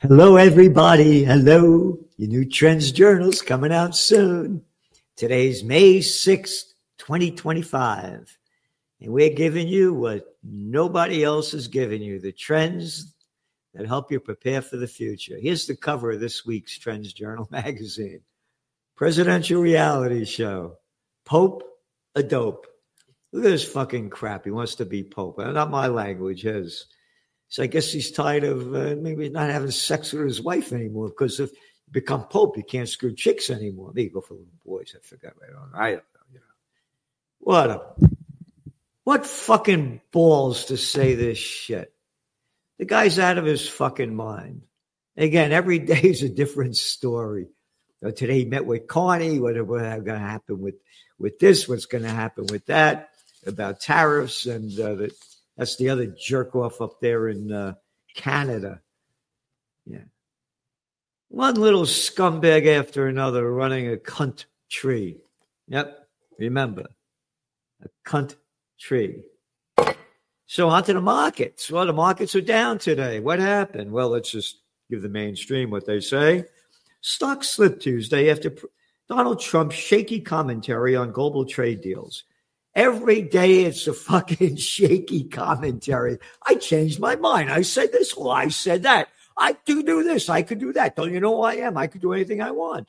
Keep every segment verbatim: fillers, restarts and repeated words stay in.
Hello, everybody. Hello. Your new Trends Journal's coming out soon. Today's May sixth, twenty twenty-five. And we're giving you what nobody else is giving you, the trends that help you prepare for the future. Here's the cover of this week's Trends Journal magazine. Presidential reality show. Pope a dope. Look at this fucking crap. He wants to be Pope. Not my language, his. So I guess he's tired of uh, maybe not having sex with his wife anymore, because if you become Pope, you can't screw chicks anymore. Maybe go for little boys. I forgot. I don't know. I don't know. You know. What a, what fucking balls to say this shit. The guy's out of his fucking mind. Again, every day is a different story. Uh, today he met with Carney. What's going to happen with, with this? What's going to happen with that? About tariffs and uh, the That's the other jerk off up there in uh, Canada. Yeah. One little scumbag after another running a cunt tree. Yep. Remember, a cunt tree. So on to the markets. Well, the markets are down today. What happened? Well, let's just give the mainstream what they say. Stocks slipped Tuesday after Donald Trump's shaky commentary on global trade deals. Every day it's a fucking shaky commentary. I changed my mind. I said this. Well, I said that. I do do this. I could do that. Don't you know who I am? I could do anything I want.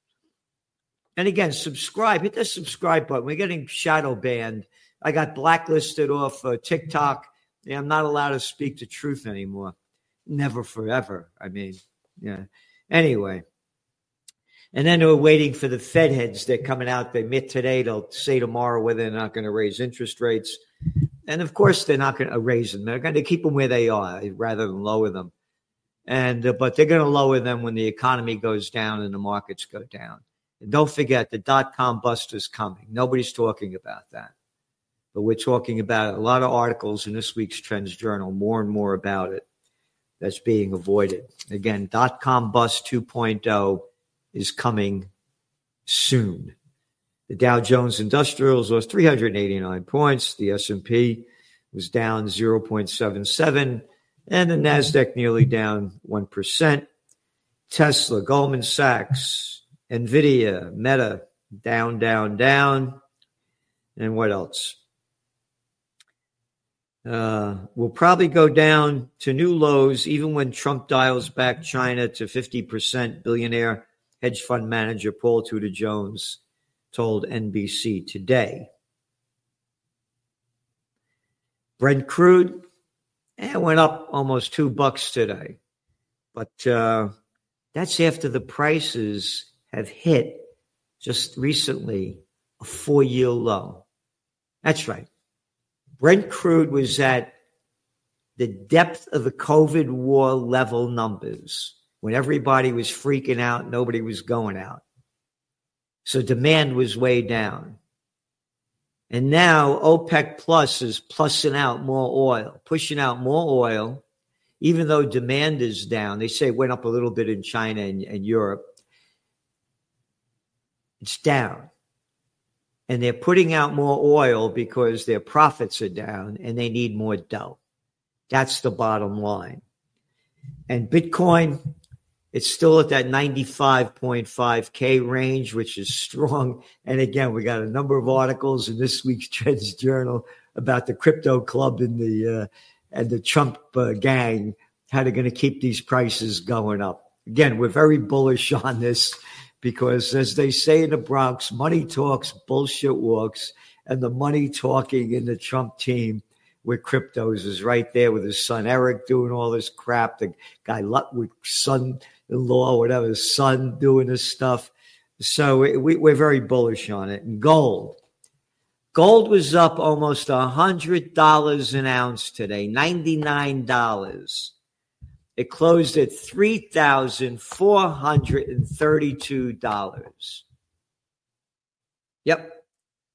And again, subscribe. Hit the subscribe button. We're getting shadow banned. I got blacklisted off uh, TikTok. Yeah, I'm not allowed to speak the truth anymore. Never forever. I mean, yeah. Anyway. And then they're waiting for the Fed heads. They're coming out. They met today. They'll say tomorrow whether they're not going to raise interest rates. And, of course, they're not going to raise them. They're going to keep them where they are rather than lower them. And uh, But they're going to lower them when the economy goes down and the markets go down. And don't forget, the dot-com bust is coming. Nobody's talking about that. But we're talking about a lot of articles in this week's Trends Journal, more and more about it, that's being avoided. Again, dot-com bust two point oh is coming soon. The Dow Jones Industrials lost three hundred eighty-nine points. The S and P was down zero point seven seven, and the NASDAQ nearly down one percent. Tesla, Goldman Sachs, NVIDIA, Meta, down, down, down. And what else? Uh, we'll probably go down to new lows even when Trump dials back China to fifty percent. Billionaire hedge fund manager Paul Tudor Jones told N B C today. Brent crude eh, went up almost two bucks today, but uh, that's after the prices have hit just recently a four-year low. That's right. Brent crude was at the depth of the COVID war level numbers. When everybody was freaking out, nobody was going out. So demand was way down. And now OPEC Plus is plussing out more oil, pushing out more oil, even though demand is down. They say it went up a little bit in China and, and Europe. It's down. And they're putting out more oil because their profits are down and they need more dough. That's the bottom line. And Bitcoin, it's still at that ninety-five point five K range, which is strong. And again, we got a number of articles in this week's Trends Journal about the crypto club and the uh, and the Trump uh, gang, how they're going to keep these prices going up. Again, we're very bullish on this because, as they say in the Bronx, money talks, bullshit walks, and the money talking in the Trump team with cryptos is right there with his son Eric doing all this crap, the guy with son-in-law, whatever, his son doing this stuff. So we, we're very bullish on it. And gold. Gold was up almost one hundred dollars an ounce today, ninety-nine dollars. It closed at three thousand four hundred thirty-two dollars. Yep.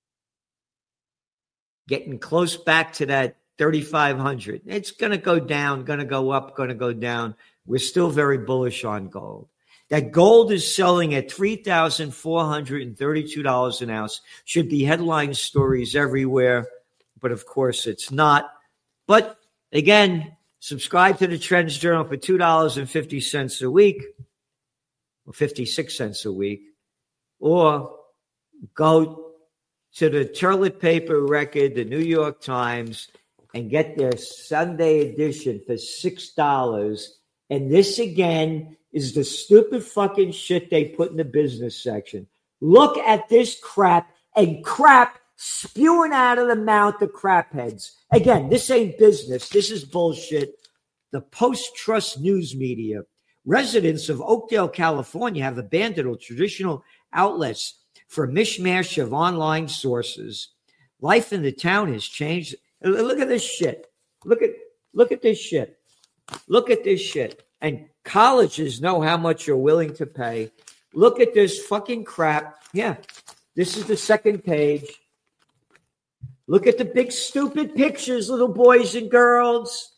Getting close back to that thirty-five hundred. It's going to go down, going to go up, going to go down. We're still very bullish on gold. That gold is selling at three thousand four hundred thirty-two dollars an ounce should be headline stories everywhere, but of course it's not. But again, Subscribe to the Trends Journal for two dollars and fifty cents a week, or fifty-six cents a week, or go to the Toilet Paper Record, the New York Times, and get their Sunday edition for six dollars. And this, again, is the stupid fucking shit they put in the business section. Look at this crap, and crap spewing out of the mouth of crap heads. Again, this ain't business. This is bullshit. The post-trust news media. Residents of Oakdale, California have abandoned traditional outlets for a mishmash of online sources. Life in the town has changed. Look at this shit. Look at look at this shit. Look at this shit. And colleges know how much you're willing to pay. Look at this fucking crap. Yeah, this is the second page. Look at the big stupid pictures, little boys and girls.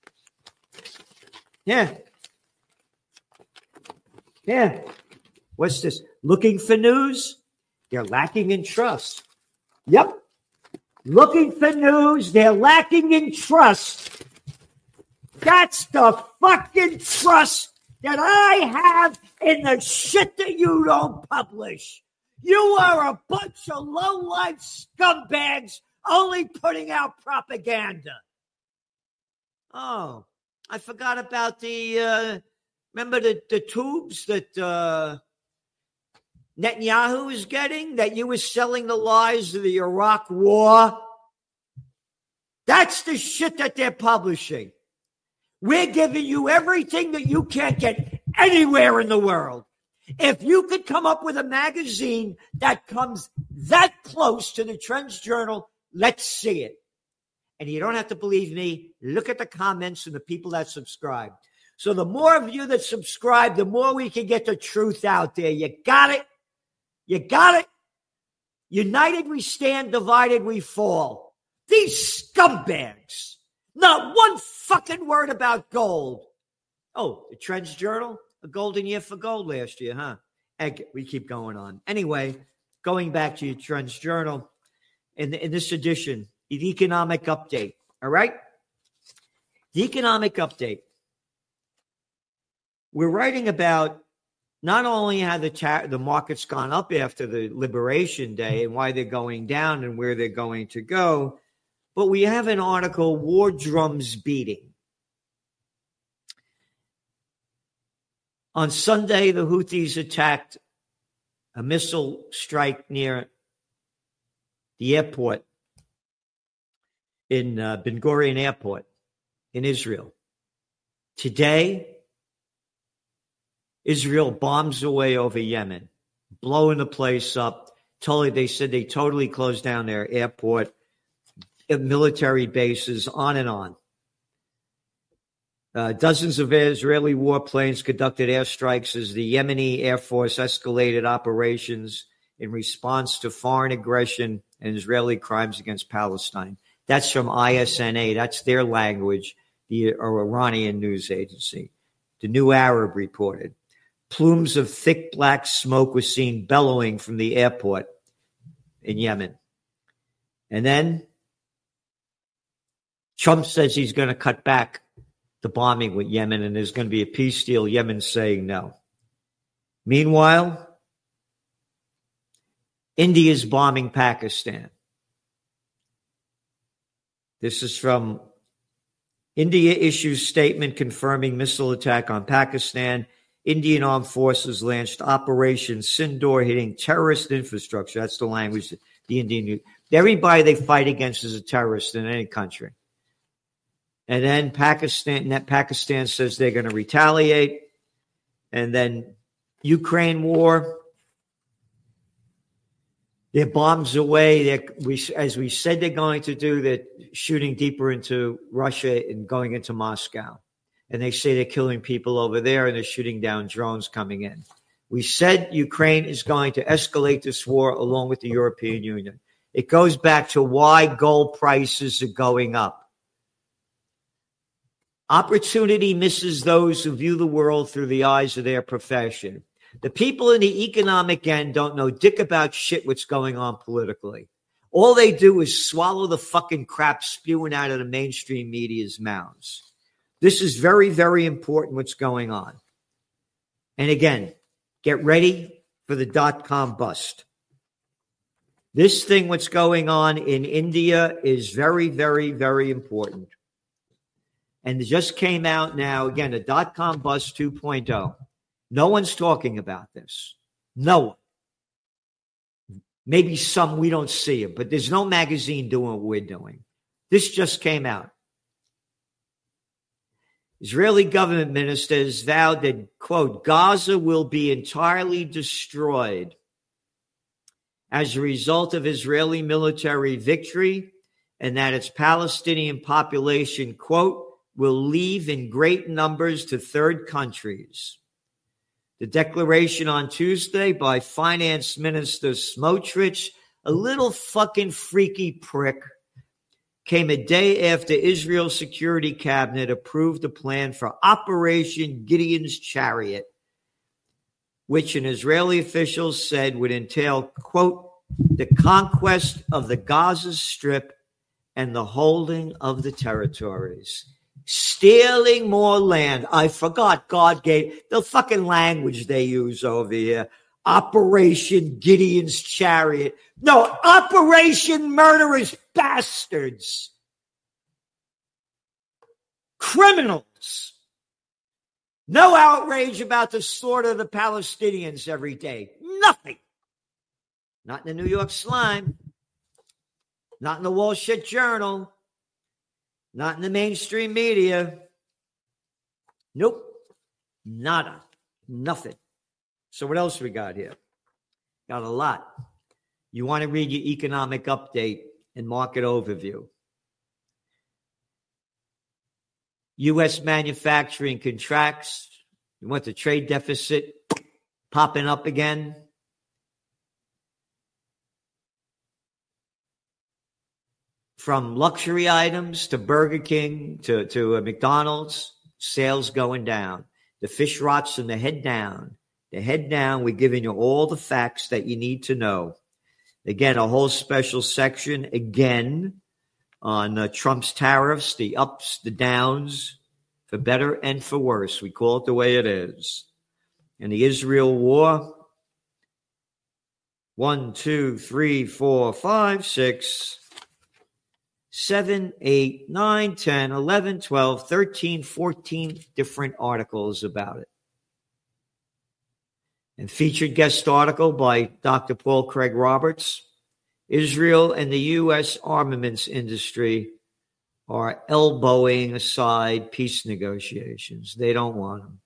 Yeah. Yeah. What's this? Looking for news? They're lacking in trust. Yep. Looking for news. They're lacking in trust. That's the fucking trust that I have in the shit that you don't publish. You are a bunch of low-life scumbags only putting out propaganda. Oh, I forgot about the, uh, remember the, the tubes that uh, Netanyahu is getting, that you were selling the lies of the Iraq war? That's the shit that they're publishing. We're giving you everything that you can't get anywhere in the world. If you could come up with a magazine that comes that close to the Trends Journal, let's see it. And you don't have to believe me. Look at the comments and the people that subscribe. So the more of you that subscribe, the more we can get the truth out there. You got it? You got it? United we stand, divided we fall. These scumbags. Not one fucking word about gold. Oh, the Trends Journal? A golden year for gold last year, huh? Egg, we keep going on. Anyway, going back to your Trends Journal, in, in this edition, the economic update, all right? The economic update. We're writing about not only how the, ta- the market's gone up after the Liberation Day and why they're going down and where they're going to go, but we have an article, War Drums Beating. On Sunday, the Houthis attacked a missile strike near the airport in uh, Ben Gurion Airport in Israel. Today, Israel bombs away over Yemen, blowing the place up. Totally, they said they totally closed down their airport, military bases, on and on. Uh, dozens of Israeli warplanes conducted airstrikes as the Yemeni Air Force escalated operations in response to foreign aggression and Israeli crimes against Palestine. That's from I S N A. That's their language, the Iranian news agency. The New Arab reported. Plumes of thick black smoke were seen bellowing from the airport in Yemen. And then Trump says he's going to cut back the bombing with Yemen, and there's going to be a peace deal. Yemen saying no. Meanwhile, India is bombing Pakistan. This is from India issues statement confirming missile attack on Pakistan. Indian armed forces launched Operation Sindoor, hitting terrorist infrastructure. That's the language that the Indian. Everybody they fight against is a terrorist in any country. And then Pakistan, that Pakistan says they're going to retaliate. And then Ukraine war, their bombs away. They're, we, as we said they're going to do, they're shooting deeper into Russia and going into Moscow. And they say they're killing people over there and they're shooting down drones coming in. We said Ukraine is going to escalate this war along with the European Union. It goes back to why gold prices are going up. Opportunity misses those who view the world through the eyes of their profession. The people in the economic end don't know dick about shit what's going on politically. All they do is swallow the fucking crap spewing out of the mainstream media's mouths. This is very, very important what's going on. And again, get ready for the dot-com bust. This thing, what's going on in India, is very, very, very important. And it just came out now, again, a dot-com bust two point oh. No one's talking about this. No one. Maybe some, we don't see it, but there's no magazine doing what we're doing. This just came out. Israeli government ministers vowed that, quote, Gaza will be entirely destroyed as a result of Israeli military victory, and that its Palestinian population, quote, will leave in great numbers to third countries. The declaration on Tuesday by Finance Minister Smotrich, a little fucking freaky prick, came a day after Israel's Security Cabinet approved a plan for Operation Gideon's Chariot, which an Israeli officials said would entail, quote, the conquest of the Gaza Strip and the holding of the territories. Stealing more land. I forgot God gave the fucking language they use over here. Operation Gideon's Chariot. No, Operation Murderous Bastards. Criminals. No outrage about the slaughter of the Palestinians every day. Nothing. Not in the New York Slime. Not in the Wall Street Journal. Not in the mainstream media. Nope. Nada. Nothing. So what else we got here? Got a lot. You want to read your economic update and market overview. U S manufacturing contracts. You want the trade deficit popping up again. From luxury items to Burger King to, to a McDonald's, sales going down. The fish rots and the head down. The head down, we're giving you all the facts that you need to know. Again, a whole special section, again, on uh, Trump's tariffs, the ups, the downs, for better and for worse. We call it the way it is. And the Israel war, one, two, three, four, five, six, seven, eight, nine, ten, eleven, twelve, thirteen, fourteen different articles about it. And featured guest article by Doctor Paul Craig Roberts. Israel and the U S armaments industry are elbowing aside peace negotiations. They don't want them.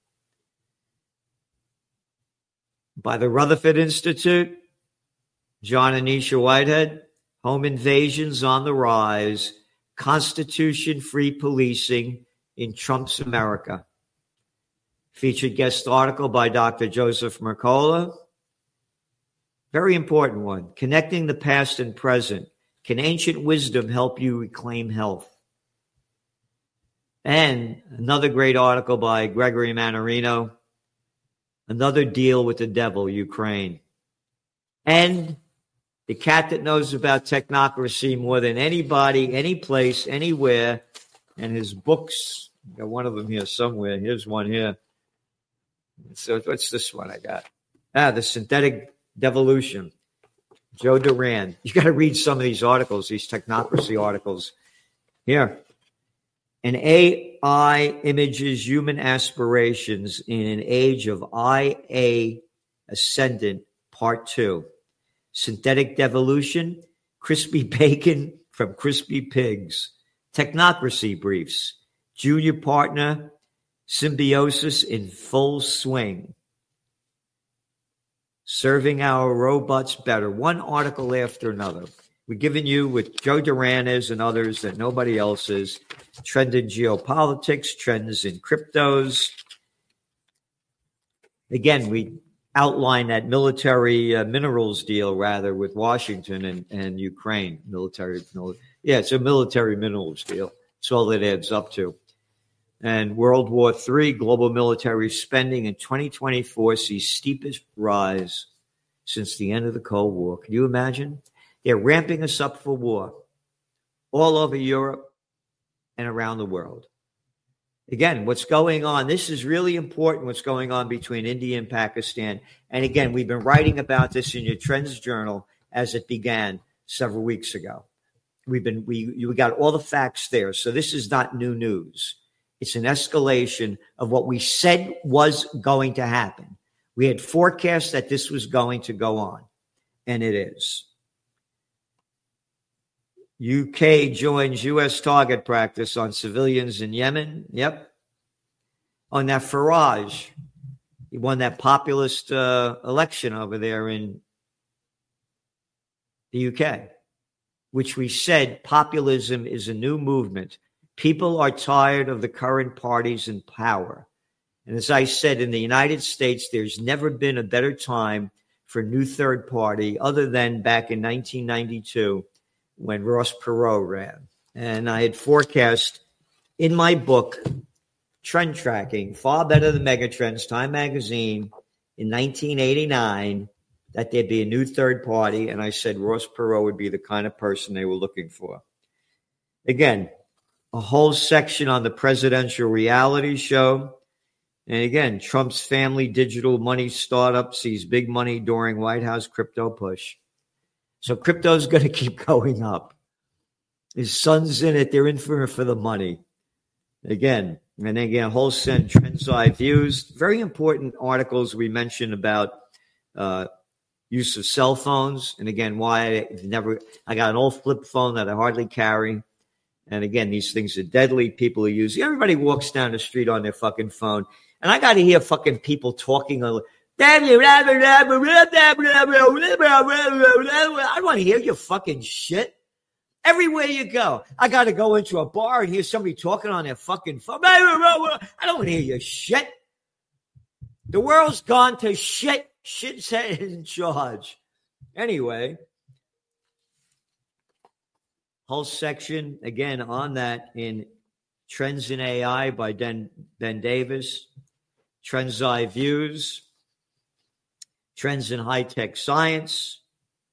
By the Rutherford Institute, John and Nisha Whitehead, home invasions on the rise, Constitution-free policing in Trump's America. Featured guest article by Doctor Joseph Mercola. Very important one. Connecting the past and present. Can ancient wisdom help you reclaim health? And another great article by Gregory Mannarino. Another deal with the devil, Ukraine. And the cat that knows about technocracy more than anybody, any place, anywhere. And his books. I got one of them here somewhere. Here's one here. So what's this one I got? Ah, the synthetic devolution. Joe Duran. You got to read some of these articles, these technocracy articles. Here. An A I images human aspirations in an age of I A ascendant, part two. Synthetic devolution, crispy bacon from crispy pigs. Technocracy briefs. Junior partner symbiosis in full swing. Serving our robots better. One article after another. We're giving you what Joe Duran is and others that nobody else is. Trend in geopolitics, trends in cryptos. Again, we outline that military uh, minerals deal, rather, with Washington and, and Ukraine. Military, yeah, it's a military minerals deal. That's all it adds up to. And World War Three, global military spending in twenty twenty-four sees steepest rise since the end of the Cold War. Can you imagine? They're ramping us up for war all over Europe and around the world. Again, what's going on, this is really important, what's going on between India and Pakistan. And again, we've been writing about this in your Trends Journal as it began several weeks ago. We've been, we, we got all the facts there. So this is not new news. It's an escalation of what we said was going to happen. We had forecast that this was going to go on, and it is. U K joins U S target practice on civilians in Yemen. Yep. On that Farage, he won that populist uh, election over there in the U K, which we said populism is a new movement. People are tired of the current parties in power. And as I said, in the United States, there's never been a better time for a new third party other than back in nineteen ninety-two when Ross Perot ran. And I had forecast in my book, Trend Tracking, Far Better Than Megatrends, Time Magazine, in nineteen eighty-nine, that there'd be a new third party. And I said Ross Perot would be the kind of person they were looking for. Again, a whole section on the presidential reality show. And again, Trump's family digital money startup sees big money during White House crypto push. So crypto is going to keep going up. His son's in it. They're in for, for the money. Again, and again, whole set Trends Eye Views. Very important articles we mentioned about uh, use of cell phones. And again, why I never, I got an old flip phone that I hardly carry. And again, these things are deadly. People are using, everybody walks down the street on their fucking phone. And I got to hear fucking people talking. I don't want to hear your fucking shit. Everywhere you go, I got to go into a bar and hear somebody talking on their fucking phone. I don't want to hear your shit. The world's gone to shit. Shit's head in charge. Anyway, whole section again on that in Trends in A I by Ben, Ben Davis. Trends Eye Views, Trends in High-Tech Science.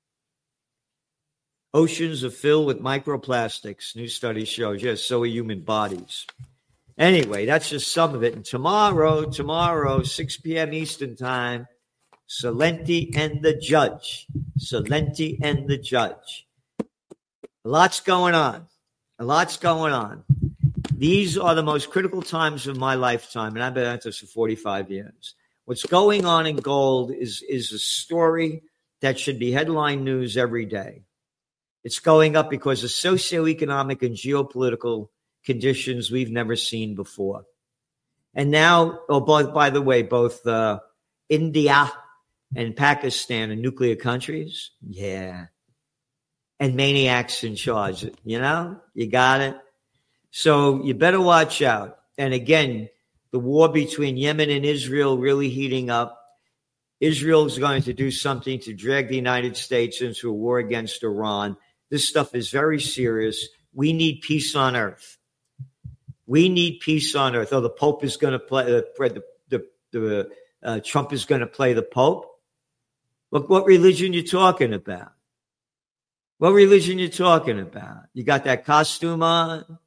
Oceans are filled with microplastics. New study shows, yes, so are human bodies. Anyway, that's just some of it. And tomorrow, tomorrow, six p.m. Eastern Time, Celente and the Judge. Celente and the Judge. A lot's going on. A lot's going on. These are the most critical times of my lifetime, and I've been at this for forty-five years. What's going on in gold is, is a story that should be headline news every day. It's going up because of socioeconomic and geopolitical conditions we've never seen before. And now, oh, by, by the way, both uh, India and Pakistan are nuclear countries. Yeah. And maniacs in charge. You know, you got it. So you better watch out. And again, the war between Yemen and Israel really heating up. Israel is going to do something to drag the United States into a war against Iran. This stuff is very serious. We need peace on earth. We need peace on earth. Oh, the Pope is going to play, uh, the, the, the, uh, Trump is going to play the Pope. Look what religion you're talking about. What religion you talking about? You got that costume on?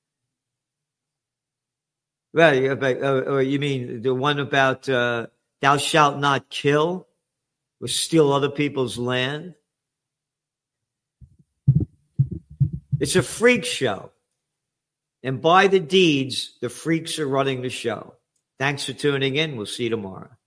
Well, or you mean the one about uh, thou shalt not kill or steal other people's land? It's a freak show. And by the deeds, the freaks are running the show. Thanks for tuning in. We'll see you tomorrow.